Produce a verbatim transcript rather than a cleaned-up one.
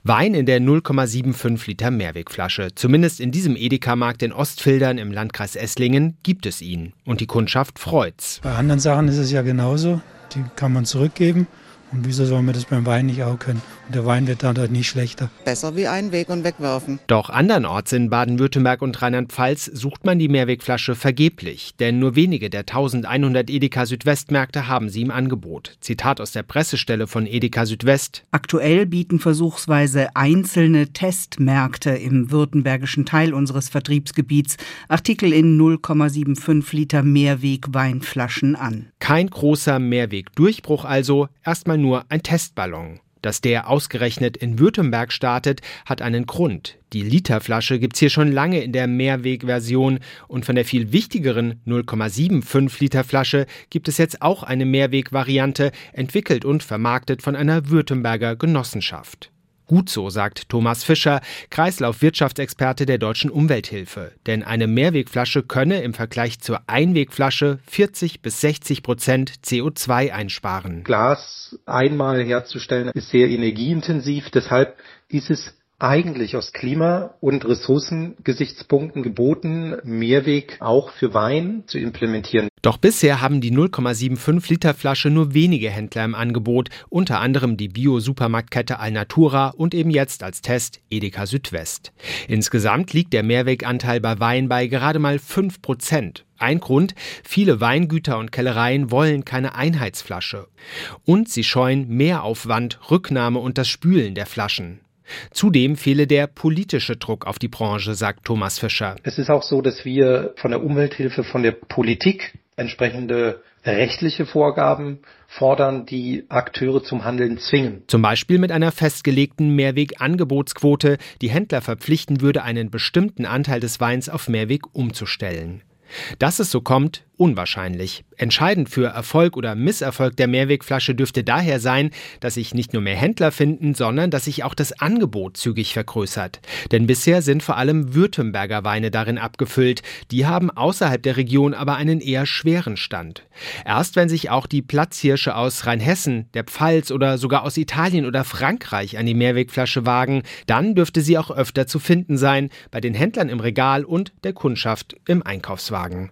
Wein in der null Komma fünfundsiebzig Liter Mehrwegflasche. Zumindest in diesem Edeka-Markt in Ostfildern im Landkreis Esslingen gibt es ihn. Und die Kundschaft freut's. Bei anderen Sachen ist es ja genauso. Die kann man zurückgeben. Und wieso soll man das beim Wein nicht auch können? Und der Wein wird dann halt nicht schlechter. Besser wie einweg und wegwerfen. Doch andernorts in Baden-Württemberg und Rheinland-Pfalz sucht man die Mehrwegflasche vergeblich. Denn nur wenige der eintausendeinhundert Edeka Südwest-Märkte haben sie im Angebot. Zitat aus der Pressestelle von Edeka Südwest. Aktuell bieten versuchsweise einzelne Testmärkte im württembergischen Teil unseres Vertriebsgebiets Artikel in null Komma fünfundsiebzig Liter Mehrweg-Weinflaschen an. Kein großer Mehrwegdurchbruch also, erstmal nur ein Testballon. Dass der ausgerechnet in Württemberg startet, hat einen Grund. Die Literflasche gibt's hier schon lange in der Mehrwegversion und von der viel wichtigeren null Komma fünfundsiebzig Liter Flasche gibt es jetzt auch eine Mehrwegvariante, entwickelt und vermarktet von einer Württemberger Genossenschaft. Gut so, sagt Thomas Fischer, Kreislaufwirtschaftsexperte der Deutschen Umwelthilfe. Denn eine Mehrwegflasche könne im Vergleich zur Einwegflasche vierzig bis sechzig Prozent C O zwei einsparen. Glas einmal herzustellen ist sehr energieintensiv, deshalb ist es eigentlich aus Klima- und Ressourcengesichtspunkten geboten, Mehrweg auch für Wein zu implementieren. Doch bisher haben die null Komma fünfundsiebzig Liter Flasche nur wenige Händler im Angebot, unter anderem die Bio-Supermarktkette Alnatura und eben jetzt als Test Edeka Südwest. Insgesamt liegt der Mehrweganteil bei Wein bei gerade mal fünf Prozent. Ein Grund, viele Weingüter und Kellereien wollen keine Einheitsflasche. Und sie scheuen Mehraufwand, Rücknahme und das Spülen der Flaschen. Zudem fehle der politische Druck auf die Branche, sagt Thomas Fischer. Es ist auch so, dass wir von der Umwelthilfe, von der Politik entsprechende rechtliche Vorgaben fordern, die Akteure zum Handeln zwingen. Zum Beispiel mit einer festgelegten Mehrweg-Angebotsquote, die Händler verpflichten würde, einen bestimmten Anteil des Weins auf Mehrweg umzustellen. Dass es so kommt, unwahrscheinlich. Entscheidend für Erfolg oder Misserfolg der Mehrwegflasche dürfte daher sein, dass sich nicht nur mehr Händler finden, sondern dass sich auch das Angebot zügig vergrößert. Denn bisher sind vor allem Württemberger Weine darin abgefüllt. Die haben außerhalb der Region aber einen eher schweren Stand. Erst wenn sich auch die Platzhirsche aus Rheinhessen, der Pfalz oder sogar aus Italien oder Frankreich an die Mehrwegflasche wagen, dann dürfte sie auch öfter zu finden sein, bei den Händlern im Regal und der Kundschaft im Einkaufswagen.